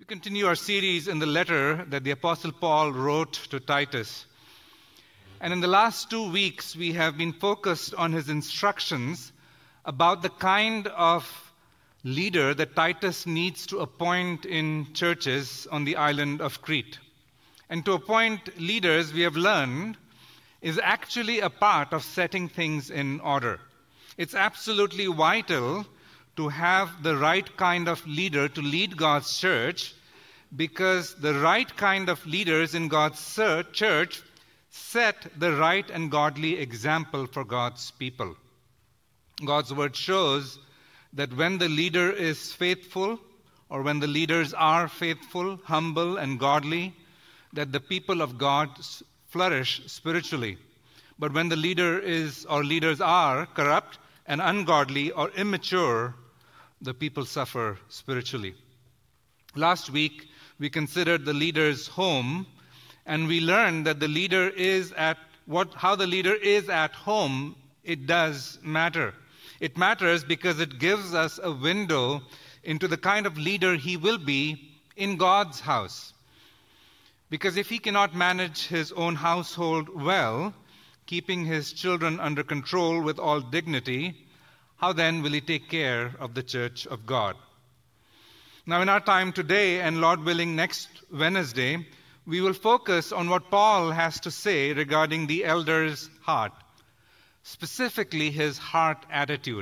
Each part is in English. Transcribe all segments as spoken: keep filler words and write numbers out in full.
continue our series in the letter that the Apostle Paul wrote to Titus. And in the last two weeks, we have been focused on his instructions about the kind of leader that Titus needs to appoint in churches on the island of Crete. And to appoint leaders, we have learned, is actually a part of setting things in order. It's absolutely vital to have the right kind of leader to lead God's church, because the right kind of leaders in God's church set the right and godly example for God's people. God's word shows that when the leader is faithful, or when the leaders are faithful, humble, and godly, that the people of God flourish spiritually. But when the leader is, or leaders are, corrupt and ungodly or immature, the people suffer spiritually. Last week, we considered the leader's home, and we learned that the leader is at what how the leader is at home. It does matter. It matters because it gives us a window into the kind of leader he will be in God's house. Because if he cannot manage his own household well, keeping his children under control with all dignity, how then will he take care of the church of God? Now, in our time today, and Lord willing, next Wednesday, we will focus on what Paul has to say regarding the elder's heart, specifically his heart attitude.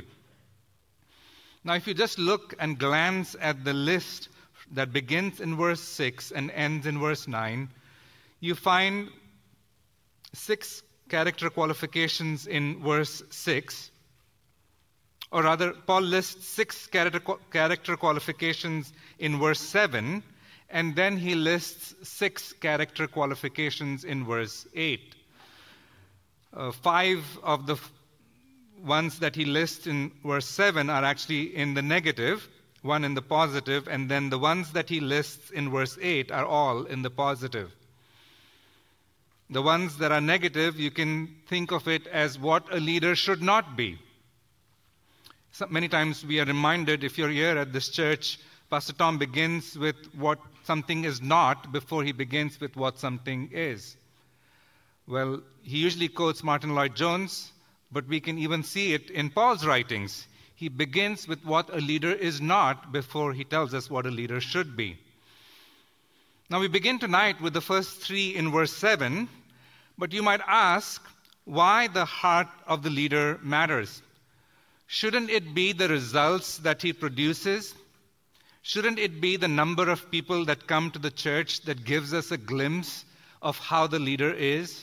Now, if you just look and glance at the list that begins in verse six and ends in verse nine, you find six character qualifications in verse six. Or rather, Paul lists six character, character qualifications in verse seven, and then he lists six character qualifications in verse eight. Uh, five of the f- ones that he lists in verse seven are actually in the negative, one in the positive, and then the ones that he lists in verse eight are all in the positive. The ones that are negative, you can think of it as what a leader should not be. So many times we are reminded, if you're here at this church, Pastor Tom begins with what something is not before he begins with what something is. Well, he usually quotes Martin Lloyd-Jones, but we can even see it in Paul's writings. He begins with what a leader is not before he tells us what a leader should be. Now we begin tonight with the first three in verse seven, but you might ask why the heart of the leader matters. Shouldn't it be the results that he produces? Shouldn't it be the number of people that come to the church that gives us a glimpse of how the leader is?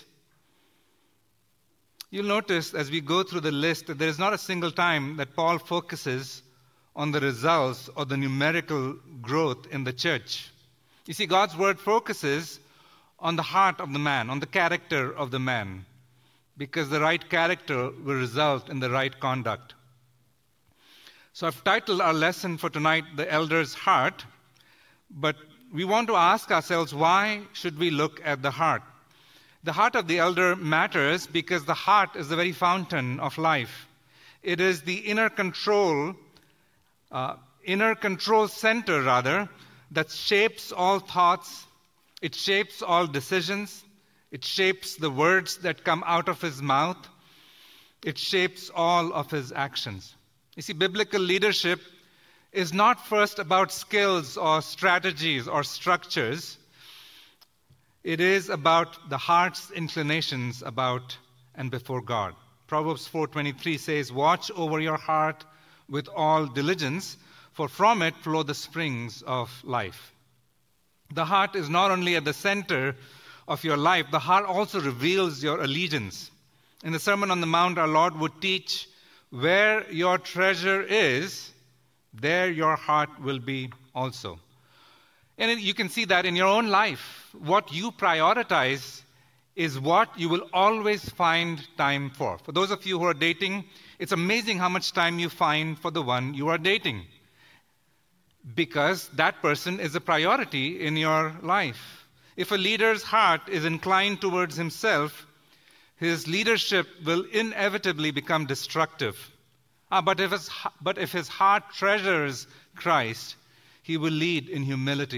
You'll notice as we go through the list that there is not a single time that Paul focuses on the results or the numerical growth in the church. You see, God's word focuses on the heart of the man, on the character of the man, because the right character will result in the right conduct. So I've titled our lesson for tonight, The Elder's Heart, but we want to ask ourselves, why should we look at the heart? The heart of the elder matters because the heart is the very fountain of life. It is the inner control, uh, inner control center, rather, that shapes all thoughts. It shapes all decisions. It shapes the words that come out of his mouth. It shapes all of his actions. You see, biblical leadership is not first about skills or strategies or structures. It is about the heart's inclinations about and before God. Proverbs four twenty-three says, "Watch over your heart with all diligence, for from it flow the springs of life." The heart is not only at the center of your life, the heart also reveals your allegiance. In the Sermon on the Mount, our Lord would teach, where your treasure is, there your heart will be also. And you can see that in your own life. What you prioritize is what you will always find time for. For those of you who are dating, it's amazing how much time you find for the one you are dating, because that person is a priority in your life. If a leader's heart is inclined towards himself, his leadership will inevitably become destructive. Ah, but if his, but if his heart treasures Christ, he will lead in humility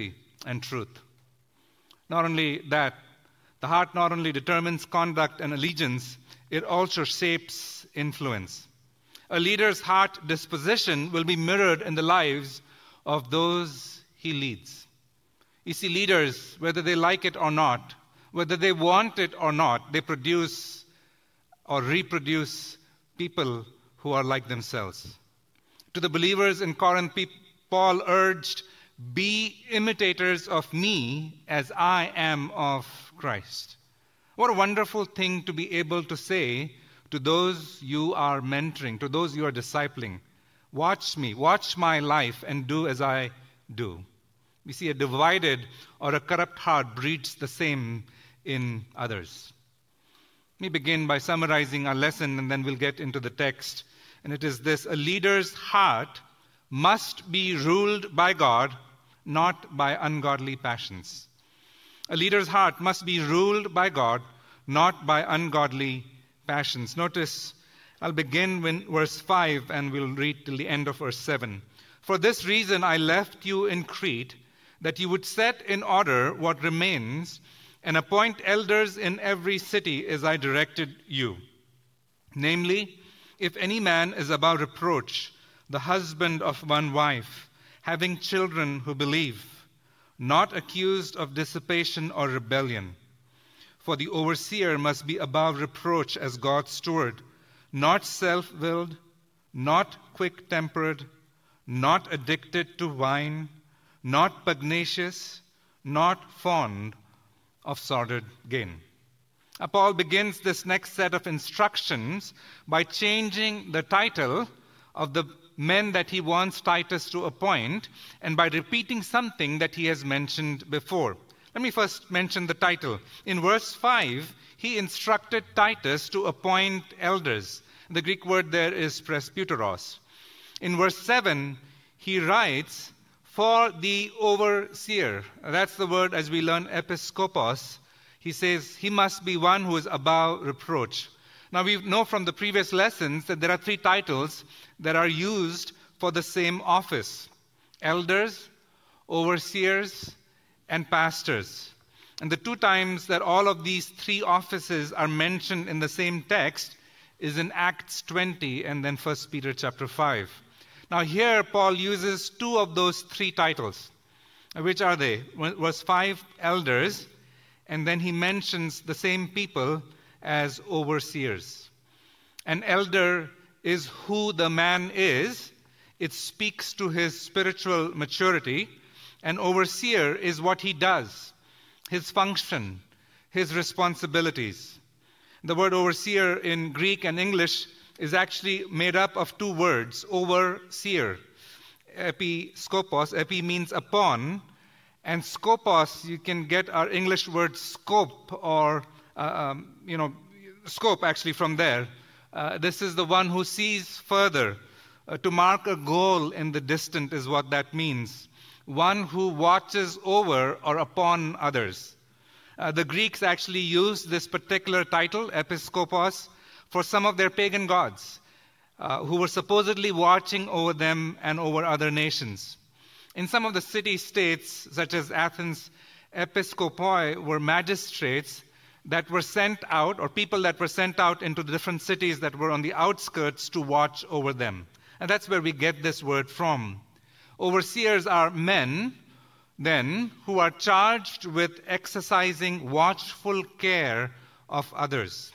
and truth. Not only that, the heart not only determines conduct and allegiance, it also shapes influence. A leader's heart disposition will be mirrored in the lives of those he leads. You see, leaders, whether they like it or not, whether they want it or not, they produce or reproduce people who are like themselves. To the believers in Corinth, Paul urged, "Be imitators of me as I am of Christ." What a wonderful thing to be able to say to those you are mentoring, to those you are discipling. Watch me, watch my life, and do as I do. We see a divided or a corrupt heart breeds the same in others. Let me begin by summarizing our lesson, and then we'll get into the text. And it is this: a leader's heart must be ruled by God, not by ungodly passions. A leader's heart must be ruled by God, not by ungodly passions. Notice, I'll begin with verse five and we'll read till the end of verse seven. "For this reason I left you in Crete, that you would set in order what remains and appoint elders in every city as I directed you. Namely, if any man is above reproach, the husband of one wife, having children who believe, not accused of dissipation or rebellion. For the overseer must be above reproach as God's steward, not self-willed, not quick-tempered, not addicted to wine, not pugnacious, not fond of sordid gain." Now, Paul begins this next set of instructions by changing the title of the men that he wants Titus to appoint, and by repeating something that he has mentioned before. Let me first mention the title. In verse five, he instructed Titus to appoint elders. The Greek word there is presbyteros. In verse seven, he writes, "For the overseer." That's the word, as we learn, episkopos. He says he must be one who is above reproach. Now, we know from the previous lessons that there are three titles that are used for the same office: elders, overseers, and pastors. And the two times that all of these three offices are mentioned in the same text is in Acts twenty and then First Peter chapter five. Now here Paul uses two of those three titles. Which are they? Verse five, elders, and then he mentions the same people as overseers. An elder is who the man is. It speaks to his spiritual maturity. An overseer is what he does, his function, his responsibilities. The word overseer in Greek and English is actually made up of two words: overseer. Episkopos, epi means upon, and skopos, you can get our English word scope, or, uh, um, you know, scope actually from there. Uh, this is the one who sees further. Uh, to mark a goal in the distant is what that means. One who watches over or upon others. Uh, the Greeks actually used this particular title, episkopos, for some of their pagan gods, uh, who were supposedly watching over them and over other nations. In some of the city-states, such as Athens, episkopoi were magistrates that were sent out, or people that were sent out into the different cities that were on the outskirts to watch over them. And that's where we get this word from. Overseers are men, then, who are charged with exercising watchful care of others.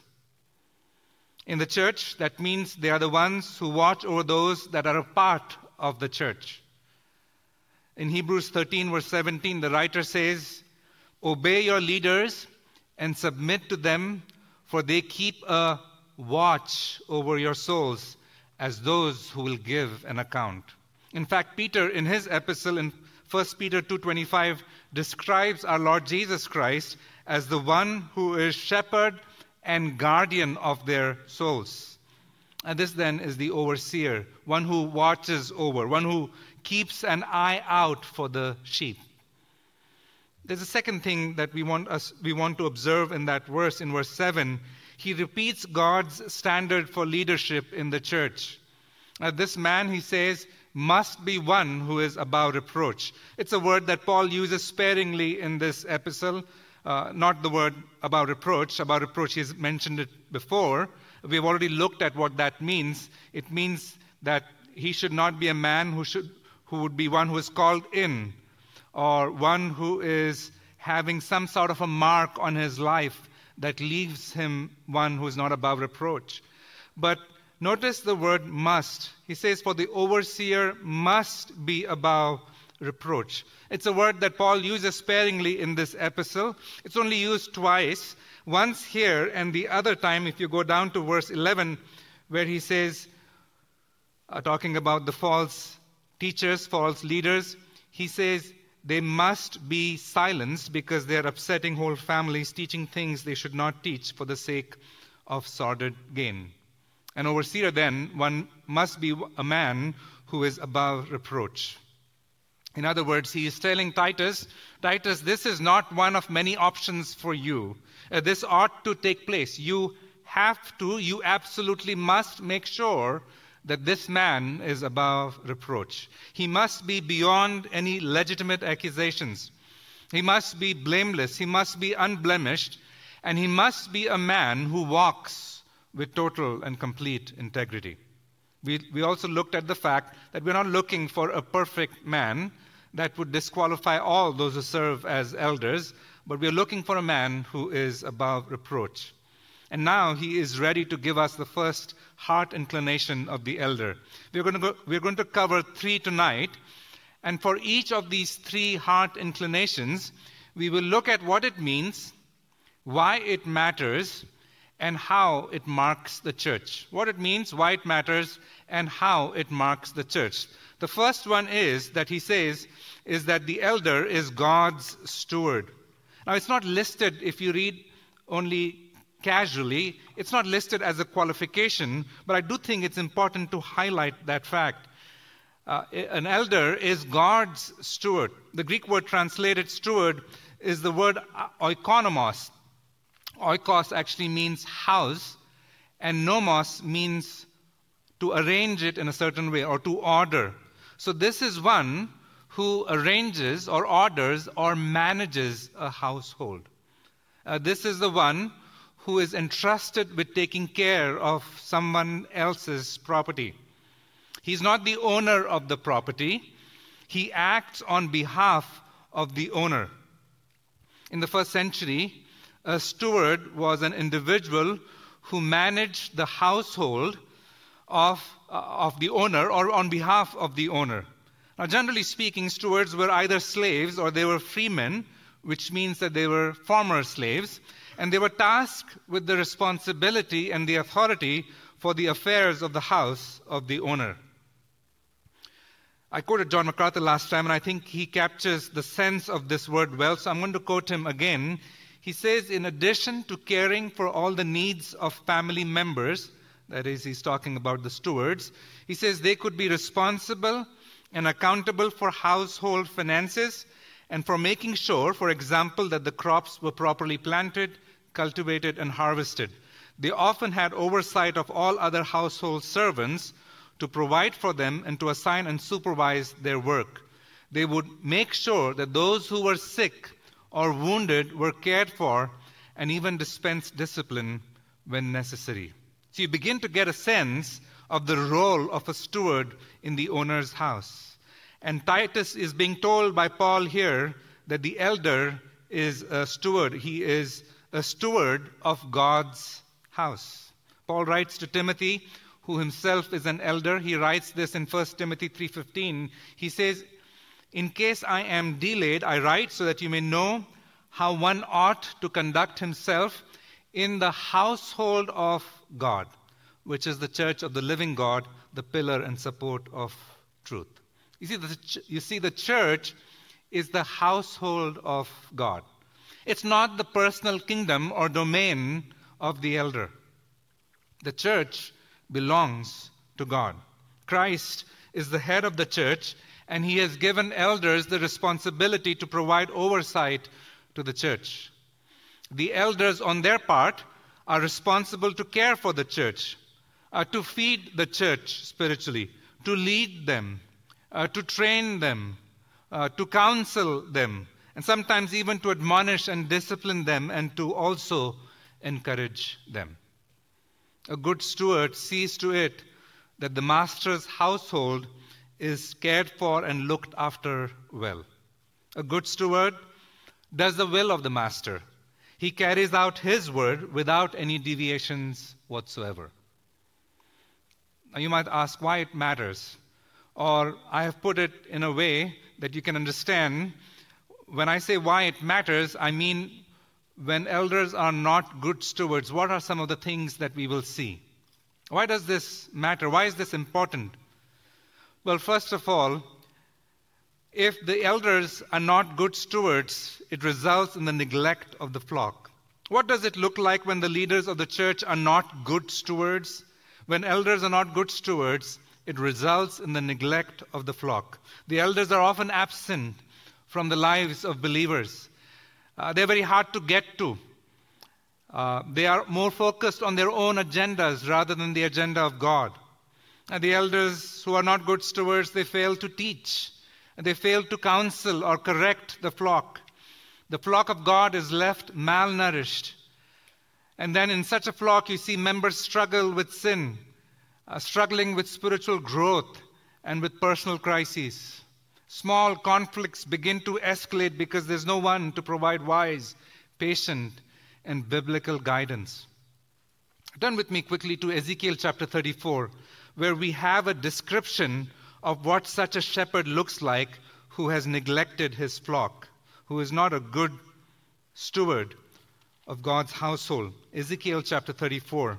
In the church, that means they are the ones who watch over those that are a part of the church. In Hebrews thirteen, verse seventeen, the writer says, "Obey your leaders and submit to them, for they keep a watch over your souls as those who will give an account." In fact, Peter, in his epistle in First Peter two twenty-five, describes our Lord Jesus Christ as the one who is shepherd and guardian of their souls. And this then is the overseer, one who watches over, one who keeps an eye out for the sheep. There's a second thing that we want us we want to observe in that verse, in verse seven. He repeats God's standard for leadership in the church. Now, this man, he says, must be one who is above reproach. It's a word that Paul uses sparingly in this epistle, uh, not the word above reproach. Above reproach, he's mentioned it before. We've already looked at what that means. It means that he should not be a man who should, who would be one who is called in, or one who is having some sort of a mark on his life that leaves him one who is not above reproach. But notice the word must. He says, for the overseer must be above reproach. It's a word that Paul uses sparingly in this epistle. It's only used twice, once here and the other time, if you go down to verse eleven, where he says, uh, talking about the false teachers, false leaders, he says, they must be silenced because they're upsetting whole families, teaching things they should not teach for the sake of sordid gain. An overseer, then, one must be a man who is above reproach. In other words, he is telling Titus, Titus, this is not one of many options for you. Uh, this ought to take place. You have to, you absolutely must make sure that this man is above reproach. He must be beyond any legitimate accusations. He must be blameless. He must be unblemished. And he must be a man who walks with total and complete integrity. We, we also looked at the fact that we're not looking for a perfect man that would disqualify all those who serve as elders, but we're looking for a man who is above reproach. And now he is ready to give us the first heart inclination of the elder. We're going to go, we're going to cover three tonight, and for each of these three heart inclinations, we will look at what it means, why it matters, and how it marks the church. What it means, why it matters, and how it marks the church. The first one is that he says is that the elder is God's steward. Now, it's not listed, if you read only casually, it's not listed as a qualification, but I do think it's important to highlight that fact. Uh, an elder is God's steward. The Greek word translated steward is the word oikonomos. Oikos actually means house, and nomos means to arrange it in a certain way or to order. So this is one who arranges or orders or manages a household. Uh, this is the one who is entrusted with taking care of someone else's property. He's not the owner of the property. He acts on behalf of the owner. In the first century, a steward was an individual who managed the household of, uh, of the owner or on behalf of the owner. Now, generally speaking, stewards were either slaves or they were freemen, which means that they were former slaves, and they were tasked with the responsibility and the authority for the affairs of the house of the owner. I quoted John MacArthur last time, and I think he captures the sense of this word well, so I'm going to quote him again. He says, in addition to caring for all the needs of family members, that is, he's talking about the stewards, he says they could be responsible and accountable for household finances and for making sure, for example, that the crops were properly planted, cultivated, and harvested. They often had oversight of all other household servants to provide for them and to assign and supervise their work. They would make sure that those who were sick or wounded were cared for and even dispense discipline when necessary. So you begin to get a sense of the role of a steward in the owner's house. And Titus is being told by Paul here that the elder is a steward. He is a steward of God's house. Paul writes to Timothy, who himself is an elder. He writes this in First Timothy three fifteen. He says, in case I am delayed, I write so that you may know how one ought to conduct himself in the household of God, which is the church of the living God, the pillar and support of truth. You see, the, ch- you see, the church is the household of God. It's not the personal kingdom or domain of the elder. The church belongs to God. Christ is the head of the church, and he has given elders the responsibility to provide oversight to the church. The elders, on their part, are responsible to care for the church, uh, to feed the church spiritually, to lead them, uh, to train them, uh, to counsel them, and sometimes even to admonish and discipline them, and to also encourage them. A good steward sees to it that the master's household is cared for and looked after well. A good steward does the will of the master. He carries out his word without any deviations whatsoever. Now you might ask why it matters. Or I have put it in a way that you can understand. When I say why it matters, I mean when elders are not good stewards, what are some of the things that we will see? Why does this matter? Why is this important? Well, first of all, if the elders are not good stewards, it results in the neglect of the flock. What does it look like when the leaders of the church are not good stewards? When elders are not good stewards, it results in the neglect of the flock. The elders are often absent from the lives of believers. Uh, they're very hard to get to. Uh, they are more focused on their own agendas rather than the agenda of God. And the elders who are not good stewards, they fail to teach. And they fail to counsel or correct the flock. The flock of God is left malnourished. And then in such a flock, you see members struggle with sin, uh, struggling with spiritual growth and with personal crises. Small conflicts begin to escalate because there's no one to provide wise, patient, and biblical guidance. Turn with me quickly to Ezekiel chapter thirty-four, where we have a description of what such a shepherd looks like who has neglected his flock, who is not a good steward of God's household. Ezekiel chapter thirty-four.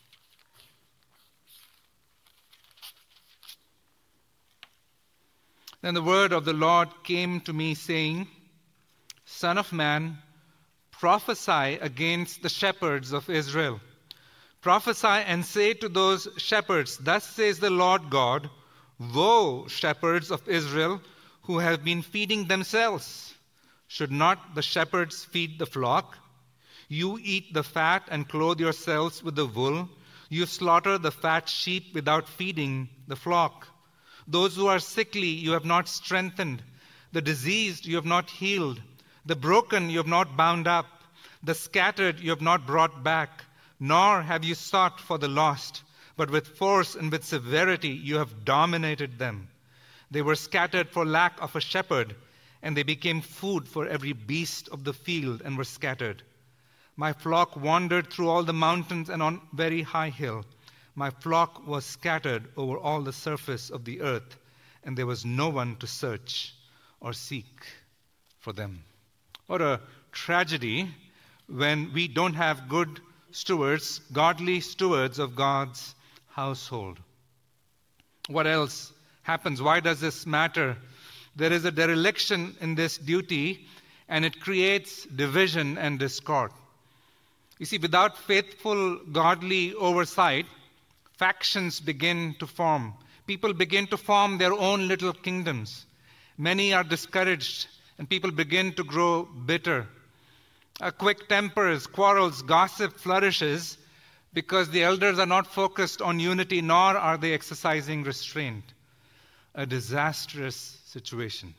Then the word of the Lord came to me, saying, Son of man, prophesy against the shepherds of Israel. Prophesy and say to those shepherds, Thus says the Lord God, Woe, shepherds of Israel, who have been feeding themselves. Should not the shepherds feed the flock? You eat the fat and clothe yourselves with the wool. You slaughter the fat sheep without feeding the flock. Those who are sickly you have not strengthened. The diseased you have not healed. The broken you have not bound up. The scattered you have not brought back. Nor have you sought for the lost. But with force and with severity you have dominated them. They were scattered for lack of a shepherd, and they became food for every beast of the field and were scattered. My flock wandered through all the mountains and on very high hill. My flock was scattered over all the surface of the earth, and there was no one to search or seek for them. What a tragedy when we don't have good stewards, godly stewards of God's household. What else happens? Why does this matter? There is a dereliction in this duty, and it creates division and discord. You see, without faithful, godly oversight, factions begin to form. People begin to form their own little kingdoms. Many are discouraged, and people begin to grow bitter. A quick tempers, quarrels, gossip flourishes because the elders are not focused on unity, nor are they exercising restraint. A disastrous situation.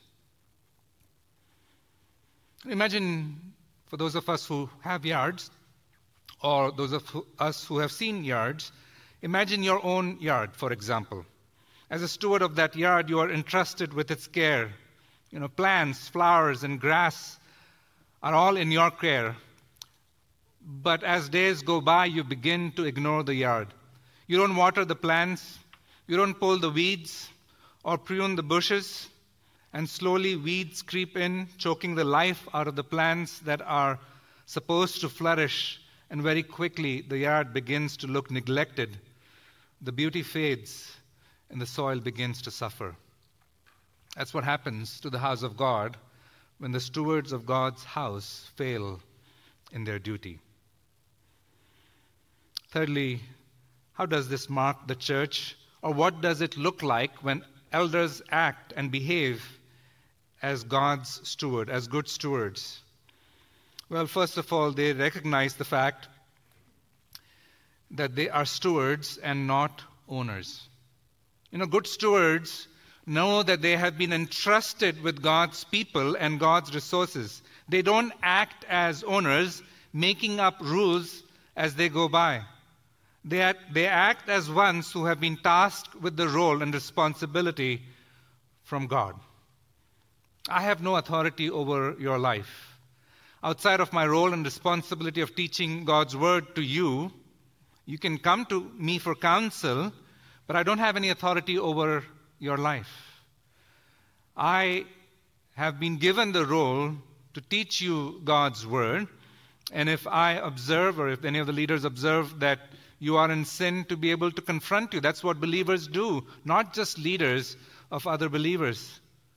Imagine, for those of us who have yards, or those of us who have seen yards, imagine your own yard, for example. As a steward of that yard, you are entrusted with its care. You know, plants, flowers, and grass are all in your care. But as days go by, you begin to ignore the yard. You don't water the plants, you don't pull the weeds or prune the bushes, and slowly weeds creep in, choking the life out of the plants that are supposed to flourish, and very quickly the yard begins to look neglected. The beauty fades, and the soil begins to suffer. That's what happens to the house of God when the stewards of God's house fail in their duty. Thirdly, how does this mark the church? Or what does it look like when elders act and behave as God's steward, as good stewards? Well, first of all, they recognize the fact that they are stewards and not owners. You know, good stewards know that they have been entrusted with God's people and God's resources. They don't act as owners, making up rules as they go by. They act, they act as ones who have been tasked with the role and responsibility from God. I have no authority over your life. Outside of my role and responsibility of teaching God's word to you, you can come to me for counsel, but I don't have any authority over your life. I have been given the role to teach you God's word, and if I observe, or if any of the leaders observe that you are in sin, to be able to confront you. That's what believers do, not just leaders of other believers.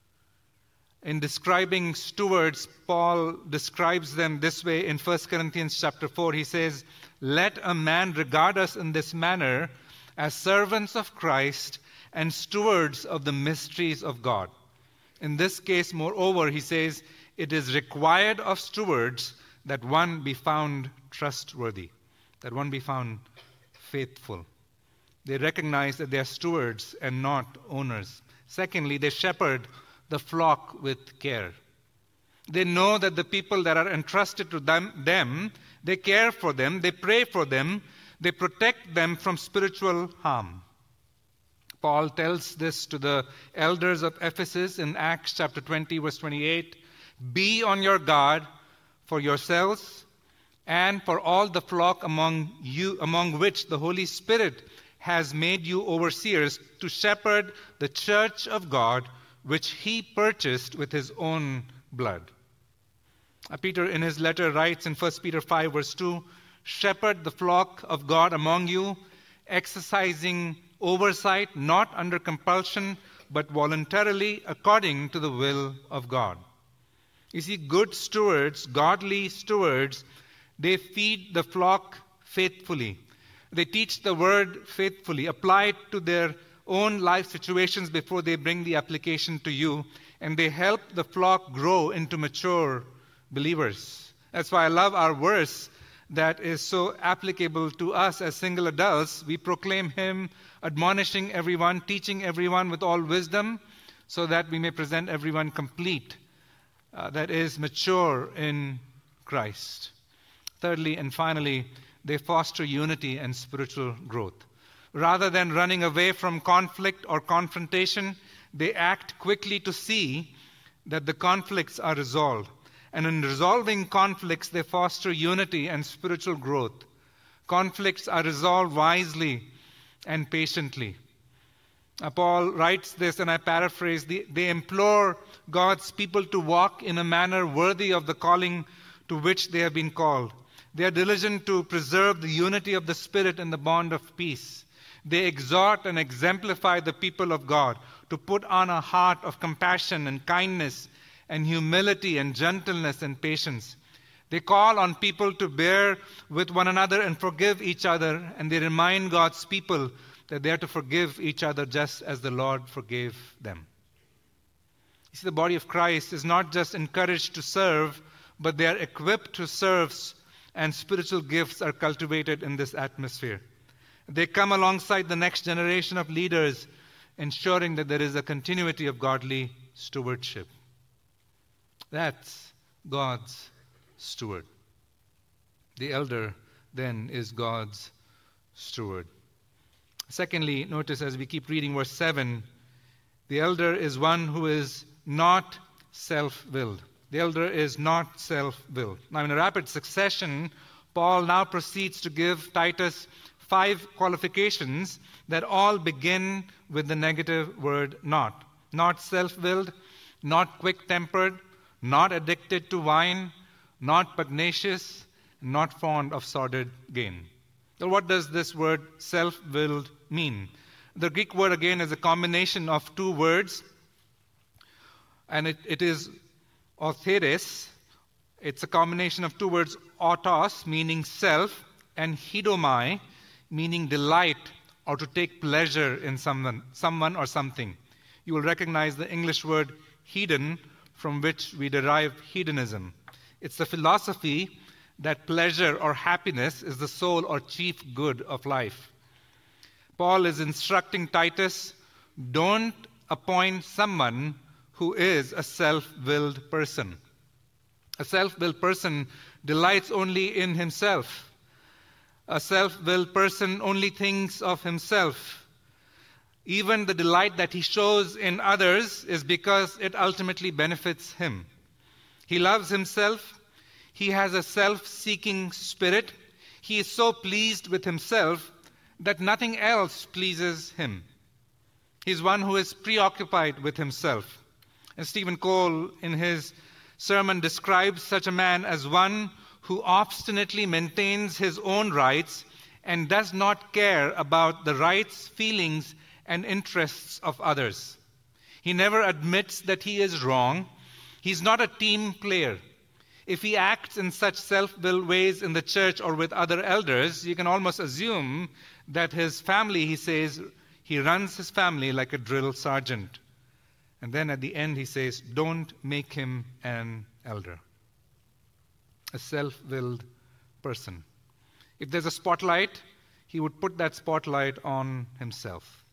In describing stewards, Paul describes them this way in First Corinthians chapter four. He says, "Let a man regard us in this manner as servants of Christ and stewards of the mysteries of God." In this case, moreover, he says, it is required of stewards that one be found trustworthy, that one be found faithful. They recognize that they are stewards and not owners. Secondly, they shepherd the flock with care. They know that the people that are entrusted to them, them, they care for them, they pray for them, they protect them from spiritual harm. Paul tells this to the elders of Ephesus in Acts chapter twenty, verse twenty-eight. "Be on your guard for yourselves and for all the flock among you, among which the Holy Spirit has made you overseers, to shepherd the church of God, which he purchased with his own blood." Uh, Peter in his letter writes in First Peter five, verse two, "Shepherd the flock of God among you, exercising oversight, not under compulsion, but voluntarily according to the will of God." You see, good stewards, godly stewards, they feed the flock faithfully. They teach the word faithfully, apply it to their own life situations before they bring the application to you, and they help the flock grow into mature believers. That's why I love our verse that is so applicable to us as single adults. We proclaim him, admonishing everyone, teaching everyone with all wisdom, so that we may present everyone complete, uh, that is, mature in Christ. Thirdly and finally, they foster unity and spiritual growth. Rather than running away from conflict or confrontation, they act quickly to see that the conflicts are resolved. And in resolving conflicts, they foster unity and spiritual growth. Conflicts are resolved wisely and patiently. Uh, Paul writes this, and I paraphrase, they, they implore God's people to walk in a manner worthy of the calling to which they have been called. They are diligent to preserve the unity of the Spirit in the bond of peace. They exhort and exemplify the people of God to put on a heart of compassion and kindness and humility and gentleness and patience. They call on people to bear with one another and forgive each other, and they remind God's people that they are to forgive each other just as the Lord forgave them. You see, the body of Christ is not just encouraged to serve, but they are equipped to serve, and spiritual gifts are cultivated in this atmosphere. They come alongside the next generation of leaders, ensuring that there is a continuity of godly stewardship. That's God's steward. The elder, then, is God's steward. Secondly, notice as we keep reading verse seven, the elder is one who is not self-willed. The elder is not self-willed. Now, in a rapid succession, Paul now proceeds to give Titus five qualifications that all begin with the negative word not. Not self-willed, not quick-tempered, not addicted to wine, not pugnacious, not fond of sordid gain. So what does this word self-willed mean? The Greek word again is a combination of two words, and it, it is ortheres. It's a combination of two words, autos, meaning self, and hidomai, meaning delight or to take pleasure in someone, someone or something. You will recognize the English word hedon, from which we derive hedonism. It's the philosophy that pleasure or happiness is the sole or chief good of life. Paul is instructing Titus, don't appoint someone who is a self-willed person. A self-willed person delights only in himself. A self-willed person only thinks of himself. Even the delight that he shows in others is because it ultimately benefits him. He loves himself. He has a self-seeking spirit. He is so pleased with himself that nothing else pleases him. He is one who is preoccupied with himself. And Stephen Cole, in his sermon, describes such a man as one who obstinately maintains his own rights and does not care about the rights, feelings, and interests of others. He never admits that he is wrong. He's not a team player. If he acts in such self-willed ways in the church or with other elders, you can almost assume that his family, he says, he runs his family like a drill sergeant. And then at the end he says, don't make him an elder. A self-willed person. If there's a spotlight, he would put that spotlight on himself.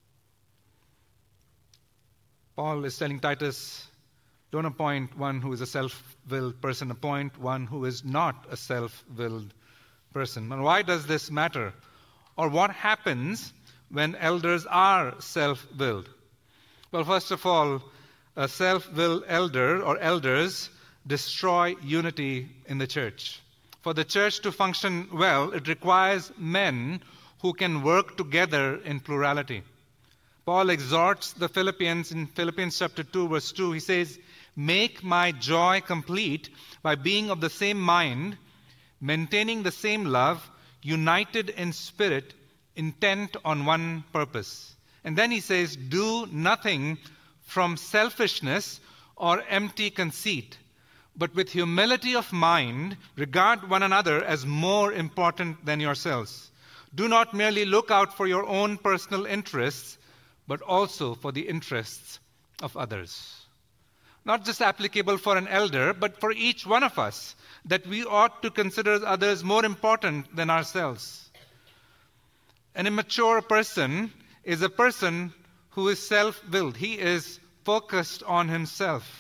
Paul is telling Titus, don't appoint one who is a self-willed person. Appoint one who is not a self-willed person. And why does this matter? Or what happens when elders are self-willed? Well, first of all, a self-willed elder or elders destroy unity in the church. For the church to function well, it requires men who can work together in plurality. Paul exhorts the Philippians in Philippians chapter two, verse two. He says, make my joy complete by being of the same mind, maintaining the same love, united in spirit, intent on one purpose. And then he says, do nothing from selfishness or empty conceit, but with humility of mind, regard one another as more important than yourselves. Do not merely look out for your own personal interests, but also for the interests of others. Not just applicable for an elder, but for each one of us, that we ought to consider others more important than ourselves. An immature person is a person who is self-willed. He is focused on himself.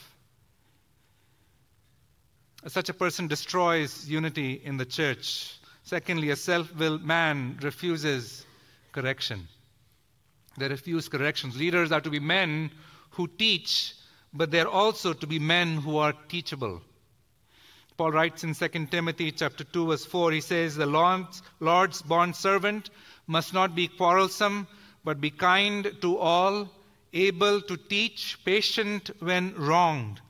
Such a person destroys unity in the church. Secondly, a self-willed man refuses correction. They refuse corrections. Leaders are to be men who teach, but they're also to be men who are teachable. Paul writes in Second Timothy chapter two, verse four, he says, the Lord's, Lord's bondservant must not be quarrelsome, but be kind to all, able to teach, patient when wronged,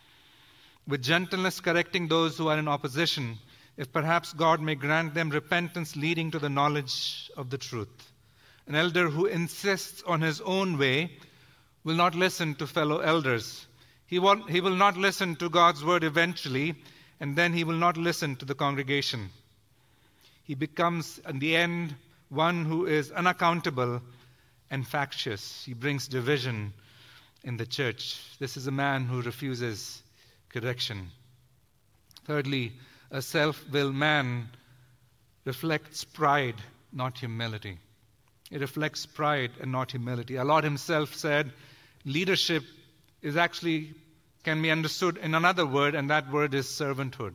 with gentleness correcting those who are in opposition, if perhaps God may grant them repentance leading to the knowledge of the truth. An elder who insists on his own way will not listen to fellow elders. He will, he will not listen to God's word eventually, and then he will not listen to the congregation. He becomes, in the end, one who is unaccountable and factious. He brings division in the church. This is a man who refuses correction. Thirdly, a self-willed man reflects pride, not humility. It reflects pride and not humility. Our Lord himself said, leadership is actually, can be understood in another word, and that word is servanthood.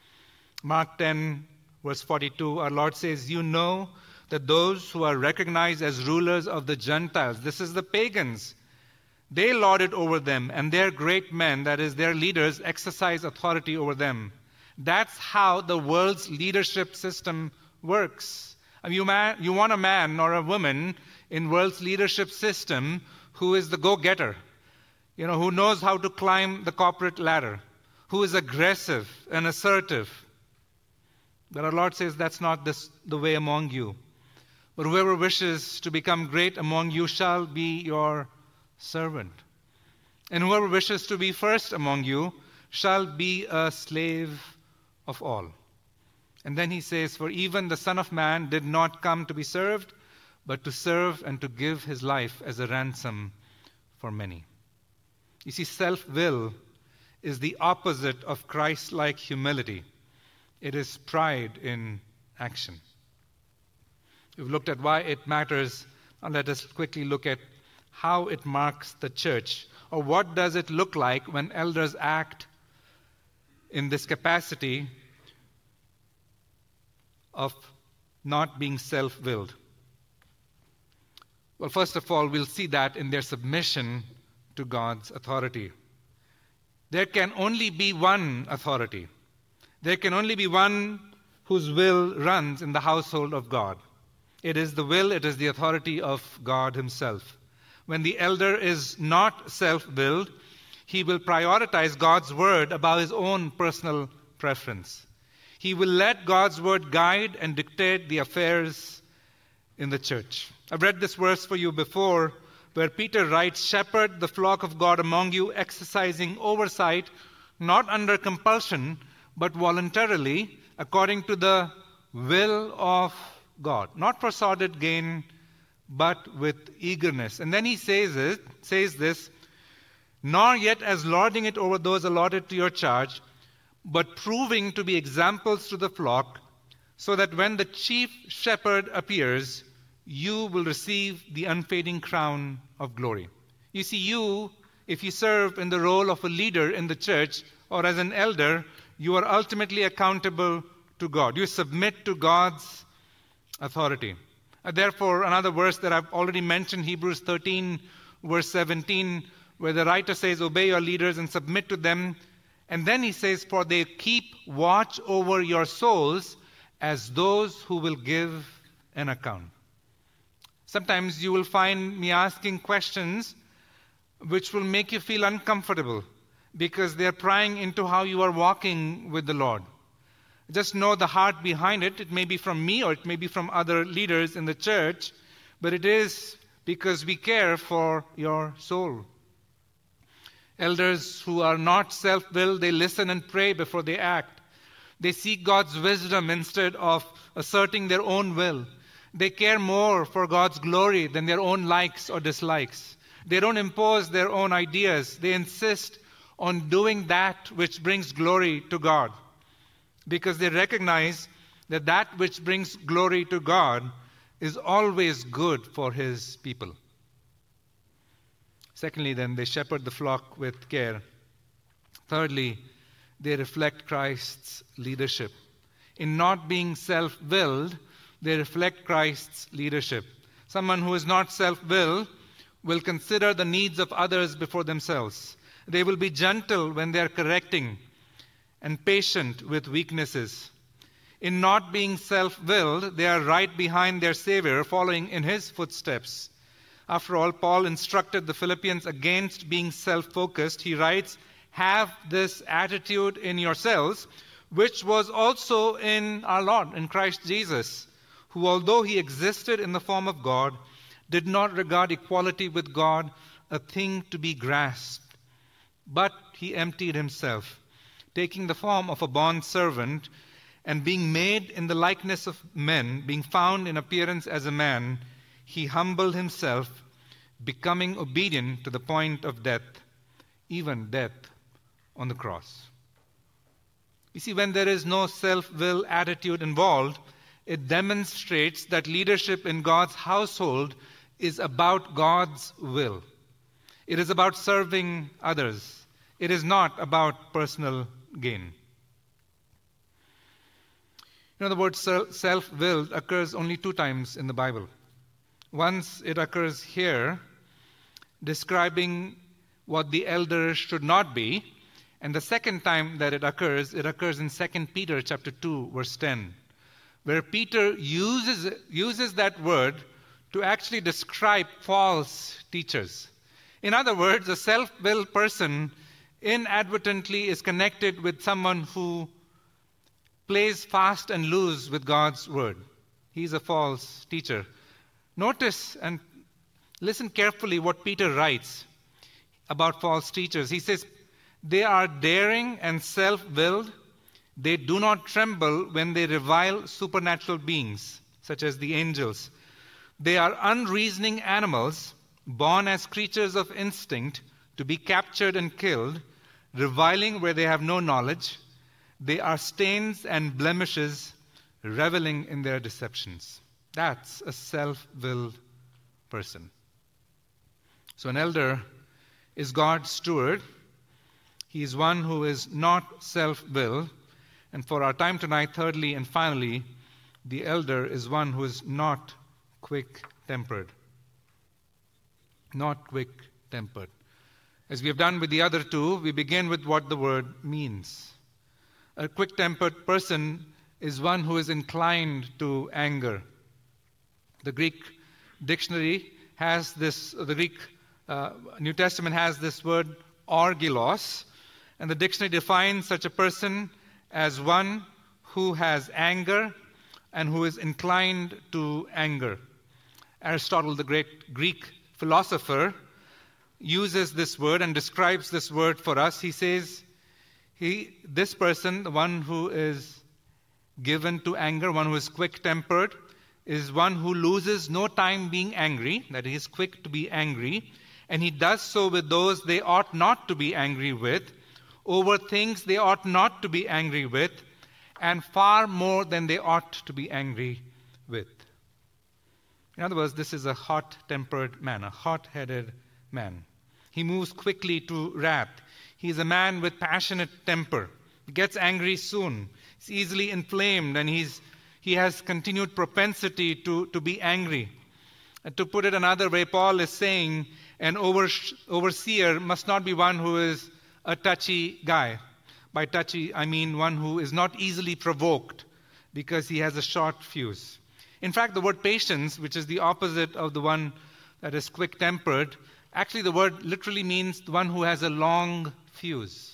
Mark ten, verse forty-two, our Lord says, you know that those who are recognized as rulers of the Gentiles, this is the pagans, they lord it over them, and their great men, that is, their leaders, exercise authority over them. That's how the world's leadership system works. I mean, you, man, you want a man or a woman in world's leadership system who is the go-getter, you know, who knows how to climb the corporate ladder, who is aggressive and assertive. But our Lord says that's not this, the way among you. But whoever wishes to become great among you shall be your servant. And whoever wishes to be first among you shall be a slave of all. And then he says, for even the Son of Man did not come to be served, but to serve and to give his life as a ransom for many. You see, self-will is the opposite of Christ-like humility. It is pride in action. We've looked at why it matters. Now let us quickly look at how it marks the church, or what does it look like when elders act in this capacity of not being self-willed. Well, first of all, we'll see that in their submission to God's authority. There can only be one authority. There can only be one whose will runs in the household of God. It is the will, it is the authority of God himself. When the elder is not self-willed, he will prioritize God's word above his own personal preference. He will let God's word guide and dictate the affairs in the church. I've read this verse for you before, where Peter writes, "Shepherd the flock of God among you, exercising oversight, not under compulsion, but voluntarily, according to the will of God." Not for sordid gain, but with eagerness. And then he says it, says this, "Nor yet as lording it over those allotted to your charge, but proving to be examples to the flock, so that when the chief shepherd appears, you will receive the unfading crown of glory." You see, you, if you serve in the role of a leader in the church or as an elder, you are ultimately accountable to God. You submit to God's authority. And therefore, another verse that I've already mentioned, Hebrews thirteen, verse seventeen, where the writer says, "Obey your leaders and submit to them." And then he says, "For they keep watch over your souls as those who will give an account." Sometimes you will find me asking questions which will make you feel uncomfortable because they're prying into how you are walking with the Lord. Just know the heart behind it. It may be from me or it may be from other leaders in the church, but it is because we care for your soul. Elders who are not self-willed, they listen and pray before they act. They seek God's wisdom instead of asserting their own will. They care more for God's glory than their own likes or dislikes. They don't impose their own ideas. They insist on doing that which brings glory to God, because they recognize that that which brings glory to God is always good for his people. Secondly, then, they shepherd the flock with care. Thirdly, they reflect Christ's leadership. In not being self-willed, they reflect Christ's leadership. Someone who is not self-willed will consider the needs of others before themselves. They will be gentle when they are correcting and patient with weaknesses. In not being self-willed, they are right behind their Savior, following in his footsteps. After all, Paul instructed the Philippians against being self-focused. He writes, "Have this attitude in yourselves, which was also in our Lord, in Christ Jesus, who, although he existed in the form of God, did not regard equality with God a thing to be grasped, but he emptied himself, taking the form of a bondservant, and being made in the likeness of men, being found in appearance as a man, he humbled himself, becoming obedient to the point of death, even death on the cross." You see, when there is no self-will attitude involved, it demonstrates that leadership in God's household is about God's will. It is about serving others. It is not about personal gain. You know, the word self-willed occurs only two times in the Bible. Once it occurs here, describing what the elder should not be, and the second time that it occurs, it occurs in Second Peter chapter two, verse ten, where Peter uses, uses that word to actually describe false teachers. In other words, a self-willed person inadvertently is connected with someone who plays fast and loose with God's word. He's a false teacher. Notice and listen carefully what Peter writes about false teachers. He says, "They are daring and self-willed. They do not tremble when they revile supernatural beings, such as the angels. They are unreasoning animals, born as creatures of instinct, to be captured and killed, reviling where they have no knowledge. They are stains and blemishes, reveling in their deceptions." That's a self-willed person. So an elder is God's steward. He is one who is not self-willed. And for our time tonight, thirdly and finally, the elder is one who is not quick-tempered. Not quick-tempered. As we have done with the other two, we begin with what the word means. A quick-tempered person is one who is inclined to anger. The Greek dictionary has this, the Greek uh, New Testament has this word orgilos, and the dictionary defines such a person as one who has anger and who is inclined to anger. Aristotle, the great Greek philosopher, uses this word and describes this word for us. He says, he, this person, the one who is given to anger, one who is quick-tempered, is one who loses no time being angry, that he is quick to be angry, and he does so with those they ought not to be angry with, over things they ought not to be angry with, and far more than they ought to be angry with. In other words, this is a hot-tempered man, a hot-headed man. He moves quickly to wrath. He is a man with passionate temper. He gets angry soon. He's easily inflamed, and he's he has continued propensity to, to be angry. And to put it another way, Paul is saying an over, overseer must not be one who is a touchy guy. By touchy, I mean one who is not easily provoked because he has a short fuse. In fact, the word patience, which is the opposite of the one that is quick-tempered, actually the word literally means the one who has a long fuse.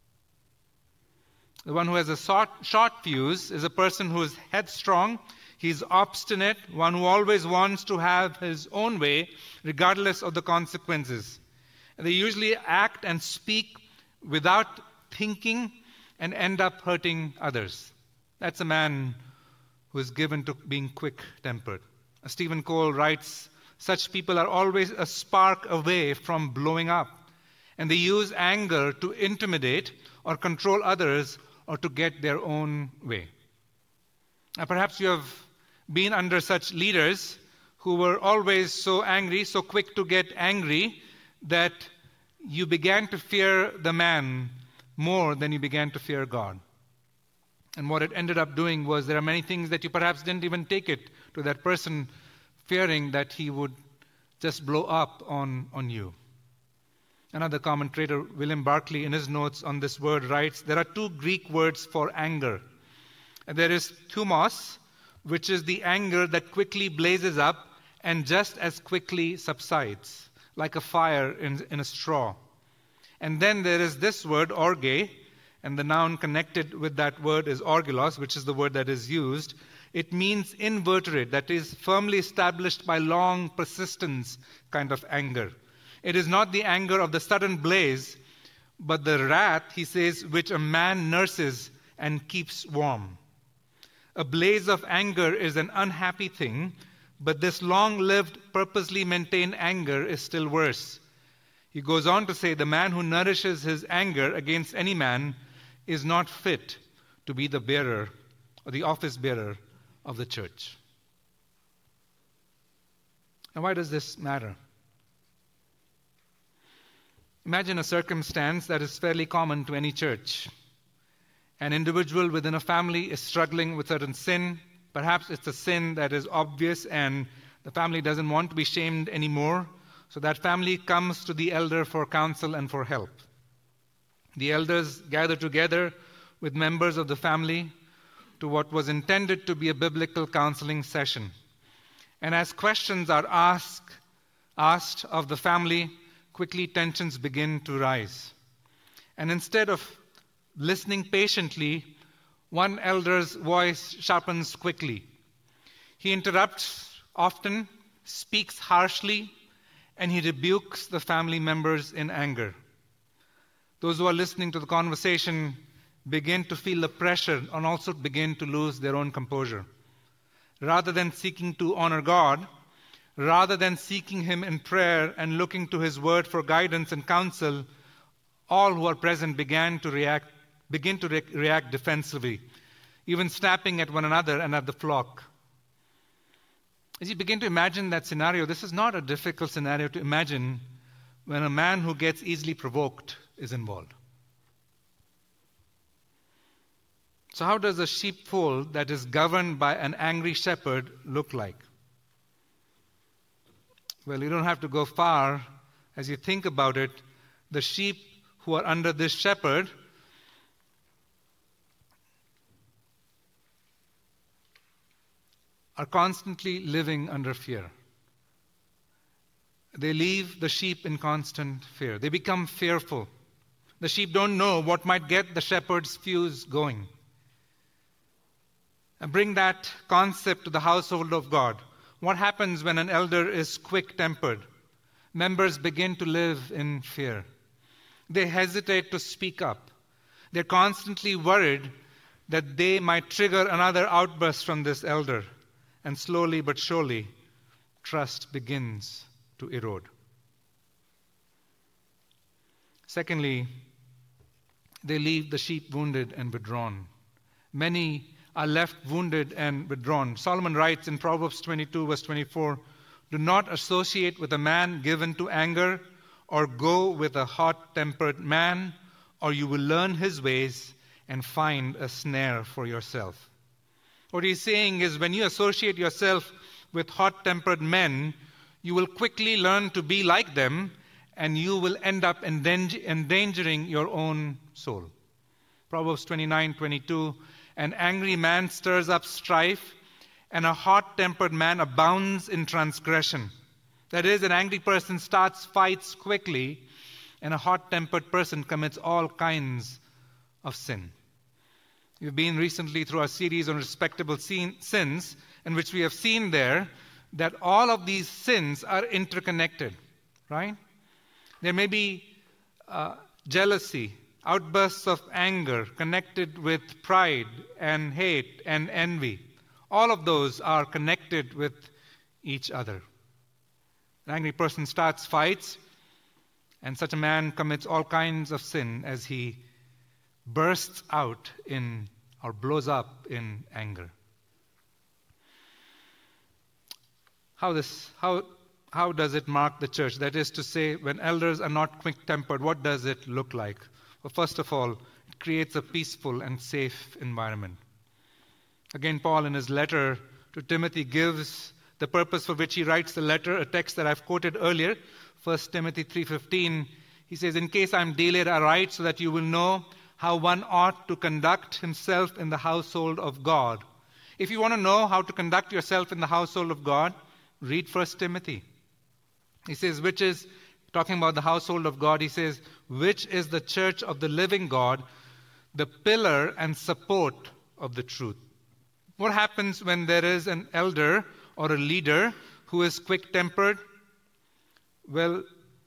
The one who has a short, short fuse is a person who is headstrong, he's obstinate, one who always wants to have his own way, regardless of the consequences. And they usually act and speak without thinking and end up hurting others. That's a man who is given to being quick-tempered. As Stephen Cole writes, such people are always a spark away from blowing up, and they use anger to intimidate or control others or to get their own way. Now, perhaps you have been under such leaders who were always so angry, so quick to get angry, that you began to fear the man more than you began to fear God. And what it ended up doing was there are many things that you perhaps didn't even take it to that person, fearing that he would just blow up on, on you. Another commentator, William Barclay, in his notes on this word writes, there are two Greek words for anger. And there is thumos, which is the anger that quickly blazes up and just as quickly subsides, like a fire in, in a straw. And then there is this word, orge, and the noun connected with that word is orgilos, which is the word that is used. It means invertebrate, that is firmly established by long persistence kind of anger. It is not the anger of the sudden blaze, but the wrath, he says, which a man nurses and keeps warm. A blaze of anger is an unhappy thing, but this long-lived, purposely maintained anger is still worse. He goes on to say, the man who nourishes his anger against any man is not fit to be the bearer or the office bearer of the church. Now, why does this matter? Imagine a circumstance that is fairly common to any church. An individual within a family is struggling with certain sin. Perhaps it's a sin that is obvious and the family doesn't want to be shamed anymore. So that family comes to the elder for counsel and for help. The elders gather together with members of the family to what was intended to be a biblical counseling session. And as questions are asked, asked of the family, quickly tensions begin to rise. And instead of listening patiently, one elder's voice sharpens quickly. He interrupts often, speaks harshly, and he rebukes the family members in anger. Those who are listening to the conversation begin to feel the pressure and also begin to lose their own composure. Rather than seeking to honor God, rather than seeking Him in prayer and looking to His word for guidance and counsel, all who are present began to react, begin to re- react defensively, even snapping at one another and at the flock. As you begin to imagine that scenario, this is not a difficult scenario to imagine when a man who gets easily provoked is involved. So how does a sheepfold that is governed by an angry shepherd look like? Well, you don't have to go far. As you think about it, the sheep who are under this shepherd are constantly living under fear. They leave the sheep in constant fear. They become fearful. The sheep don't know what might get the shepherd's fuse going. And bring that concept to the household of God. What happens when an elder is quick-tempered? Members begin to live in fear. They hesitate to speak up. They're constantly worried that they might trigger another outburst from this elder. And slowly but surely, trust begins to erode. Secondly, they leave the sheep wounded and withdrawn. Many are left wounded and withdrawn. Solomon writes in Proverbs twenty-two, verse twenty-four, "Do not associate with a man given to anger, or go with a hot-tempered man, or you will learn his ways and find a snare for yourself." What he's saying is, when you associate yourself with hot-tempered men, you will quickly learn to be like them, and you will end up endangering your own soul. Proverbs twenty-nine twenty-two, "An angry man stirs up strife, and a hot-tempered man abounds in transgression." That is, an angry person starts fights quickly, and a hot-tempered person commits all kinds of sin. We've been recently through our series on respectable sins, in which we have seen there that all of these sins are interconnected, right? There may be uh, jealousy, outbursts of anger connected with pride and hate and envy. All of those are connected with each other. An angry person starts fights, and such a man commits all kinds of sin as he bursts out in or blows up in anger. How this how how does it mark the church? That is to say, when elders are not quick-tempered, what does it look like? Well, first of all, it creates a peaceful and safe environment. Again, Paul in his letter to Timothy gives the purpose for which he writes the letter, a text that I've quoted earlier, First Timothy three fifteen. He says, "In case I'm delayed, I write so that you will know how one ought to conduct himself in the household of God." If you want to know how to conduct yourself in the household of God, read First Timothy. He says, which is, talking about the household of God, he says, which is the church of the living God, the pillar and support of the truth. What happens when there is an elder or a leader who is quick-tempered? Well,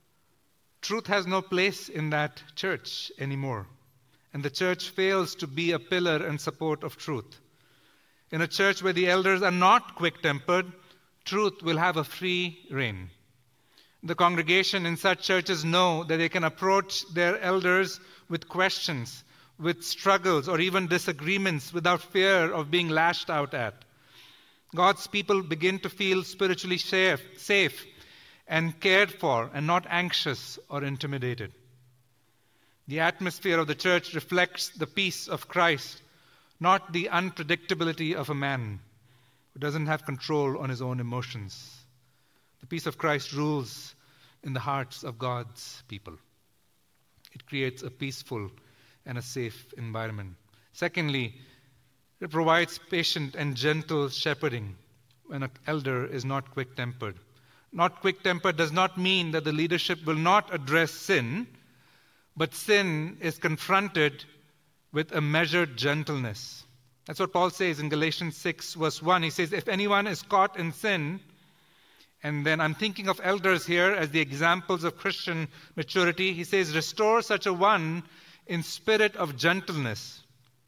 truth has no place in that church anymore. And the church fails to be a pillar and support of truth. In a church where the elders are not quick-tempered, truth will have a free rein. The congregation in such churches know that they can approach their elders with questions, with struggles, or even disagreements without fear of being lashed out at. God's people begin to feel spiritually safe, safe and cared for, and not anxious or intimidated. The atmosphere of the church reflects the peace of Christ, not the unpredictability of a man who doesn't have control on his own emotions. The peace of Christ rules in the hearts of God's people. It creates a peaceful and a safe environment. Secondly, it provides patient and gentle shepherding when an elder is not quick-tempered. Not quick-tempered does not mean that the leadership will not address sin, but sin is confronted with a measured gentleness. That's what Paul says in Galatians six, verse one. He says, if anyone is caught in sin, and then I'm thinking of elders here as the examples of Christian maturity, he says, restore such a one in spirit of gentleness.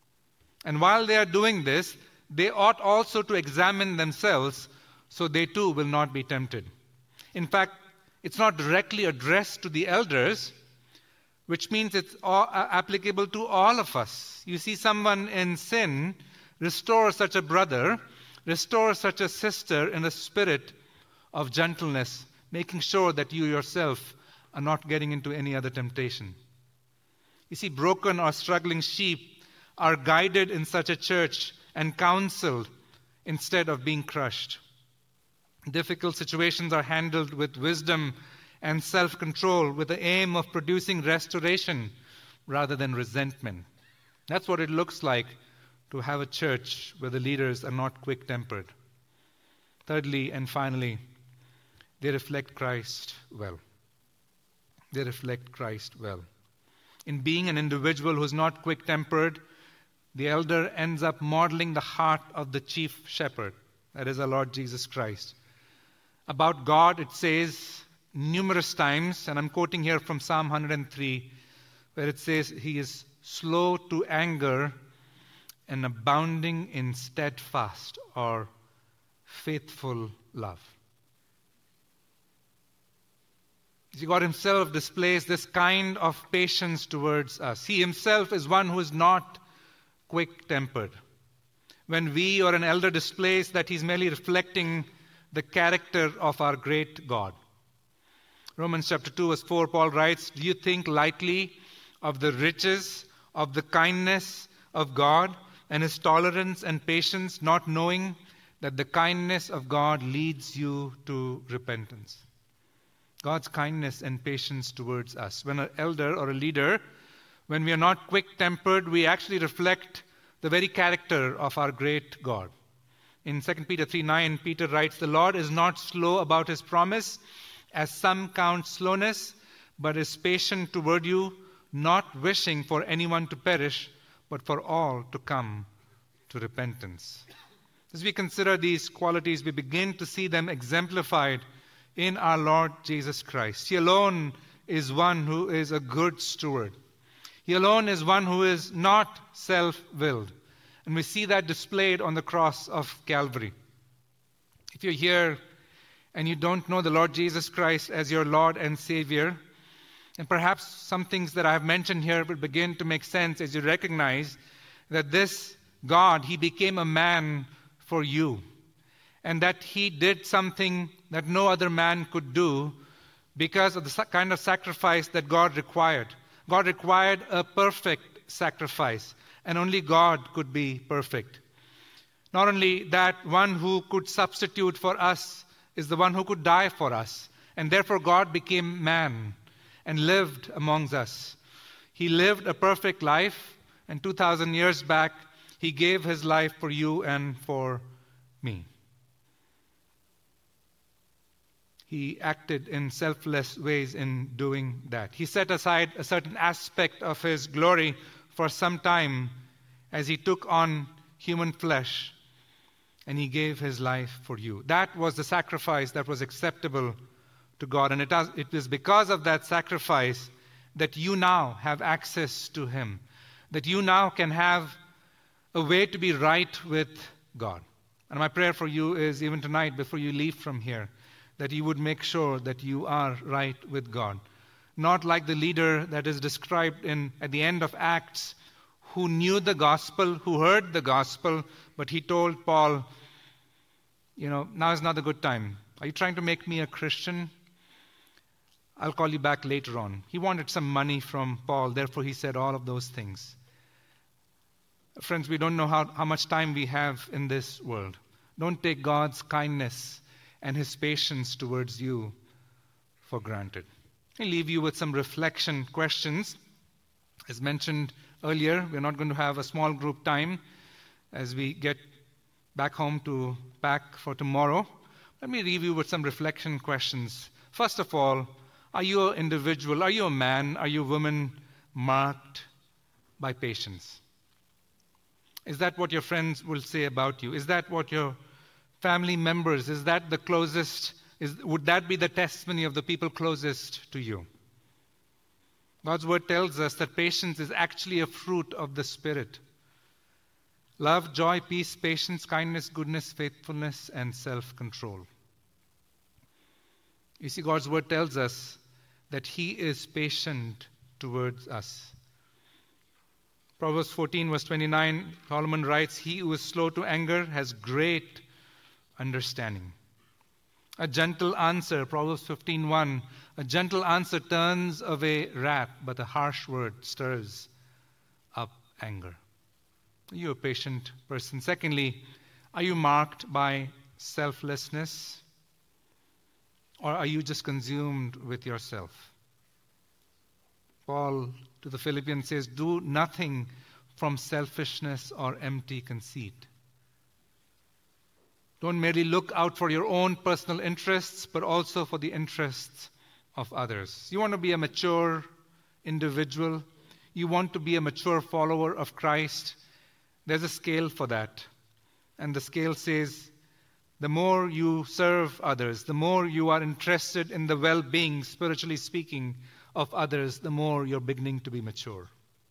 And while they are doing this, they ought also to examine themselves so they too will not be tempted. In fact, it's not directly addressed to the elders, which means it's all, uh, applicable to all of us. You see someone in sin, restore such a brother, restore such a sister in a spirit of gentleness, making sure that you yourself are not getting into any other temptation. You see, broken or struggling sheep are guided in such a church and counseled instead of being crushed. Difficult situations are handled with wisdom and self-control with the aim of producing restoration rather than resentment. That's what it looks like to have a church where the leaders are not quick-tempered. Thirdly and finally, they reflect Christ well. They reflect Christ well. In being an individual who is not quick-tempered, the elder ends up modeling the heart of the chief shepherd, that is our Lord Jesus Christ. About God, it says numerous times, and I'm quoting here from Psalm one hundred three, where it says, He is slow to anger and abounding in steadfast or faithful love. See, God Himself displays this kind of patience towards us. He Himself is one who is not quick-tempered. When we or an elder displays that he's merely reflecting the character of our great God. Romans chapter two verse four, Paul writes, Do you think lightly of the riches of the kindness of God and His tolerance and patience, not knowing that the kindness of God leads you to repentance? God's kindness and patience towards us. When an elder or a leader, when we are not quick-tempered, we actually reflect the very character of our great God. In Second Peter three nine, Peter writes, The Lord is not slow about His promise, as some count slowness, but is patient toward you, not wishing for anyone to perish, but for all to come to repentance. As we consider these qualities, we begin to see them exemplified in our Lord Jesus Christ. He alone is one who is a good steward. He alone is one who is not self-willed. And we see that displayed on the cross of Calvary. If you're here and you don't know the Lord Jesus Christ as your Lord and Savior, and perhaps some things that I have mentioned here will begin to make sense as you recognize that this God, He became a man for you. And that He did something that no other man could do because of the kind of sacrifice that God required. God required a perfect sacrifice, and only God could be perfect. Not only that, one who could substitute for us is the one who could die for us. And therefore God became man and lived amongst us. He lived a perfect life, and two thousand years back, He gave His life for you and for me. He acted in selfless ways in doing that. He set aside a certain aspect of His glory for some time as He took on human flesh and He gave His life for you. That was the sacrifice that was acceptable to God. And it, has, it is because of that sacrifice that you now have access to Him, that you now can have a way to be right with God. And my prayer for you is, even tonight, before you leave from here, that you would make sure that you are right with God. Not like the leader that is described in at the end of Acts, who knew the gospel, who heard the gospel, but he told Paul, you know, now is not a good time. Are you trying to make me a Christian? I'll call you back later on. He wanted some money from Paul, therefore he said all of those things. Friends, we don't know how, how much time we have in this world. Don't take God's kindness and His patience towards you for granted. I'll leave you with some reflection questions. As mentioned earlier, we're not going to have a small group time as we get back home to pack for tomorrow. Let me leave you with some reflection questions. First of all, are you an individual, are you a man, are you a woman marked by patience? Is that what your friends will say about you? Is that what your family members, is that the closest, is, would that be the testimony of the people closest to you? God's word tells us that patience is actually a fruit of the Spirit. Love, joy, peace, patience, kindness, goodness, faithfulness, and self-control. You see, God's word tells us that He is patient towards us. Proverbs fourteen verse twenty-nine, Solomon writes, He who is slow to anger has great understanding. A gentle answer, Proverbs fifteen one, a gentle answer turns away wrath, but a harsh word stirs up anger. Are you a patient person? Secondly, are you marked by selflessness? Or are you just consumed with yourself? Paul to the Philippians says, do nothing from selfishness or empty conceit. Don't merely look out for your own personal interests, but also for the interests of others. You want to be a mature individual. You want to be a mature follower of Christ. There's a scale for that. And the scale says, the more you serve others, the more you are interested in the well-being, spiritually speaking, of others, the more you're beginning to be mature.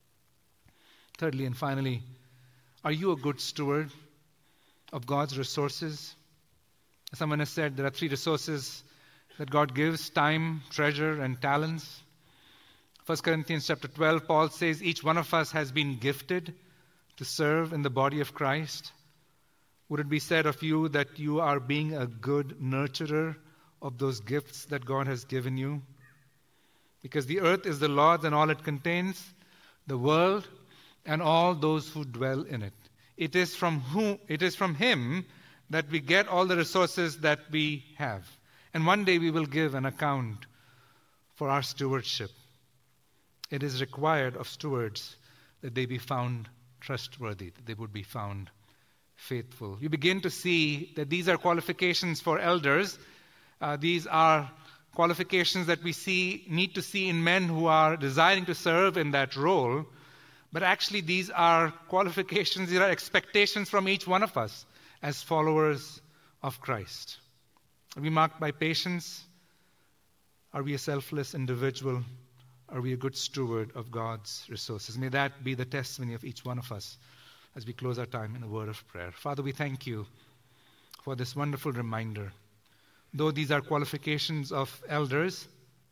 Thirdly and finally, are you a good steward of God's resources? Someone has said there are three resources that God gives: time, treasure, and talents. First Corinthians chapter twelve, Paul says each one of us has been gifted to serve in the body of Christ. Would it be said of you that you are being a good nurturer of those gifts that God has given you? Because the earth is the Lord's and all it contains, the world and all those who dwell in it. It is from whom, it is from Him that we get all the resources that we have. And one day we will give an account for our stewardship. It is required of stewards that they be found trustworthy, that they would be found faithful. You begin to see that these are qualifications for elders. Uh, these are qualifications that we see need to see in men who are desiring to serve in that role. But actually these are qualifications, these are expectations from each one of us as followers of Christ. Are we marked by patience? Are we a selfless individual? Are we a good steward of God's resources? May that be the testimony of each one of us as we close our time in a word of prayer. Father, we thank you for this wonderful reminder. Though these are qualifications of elders,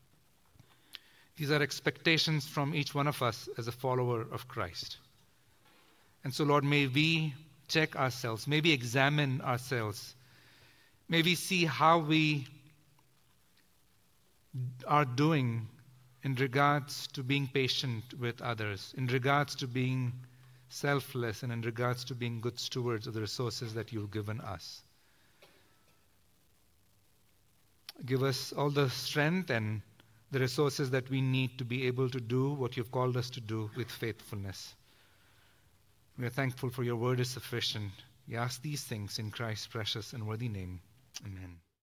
these are expectations from each one of us as a follower of Christ. And so, Lord, may we check ourselves, may we examine ourselves, may we see how we are doing in regards to being patient with others, in regards to being selfless, and in regards to being good stewards of the resources that you've given us. Give us all the strength and the resources that we need to be able to do what you've called us to do with faithfulness. We are thankful for your word is sufficient. We ask these things in Christ's precious and worthy name. Amen.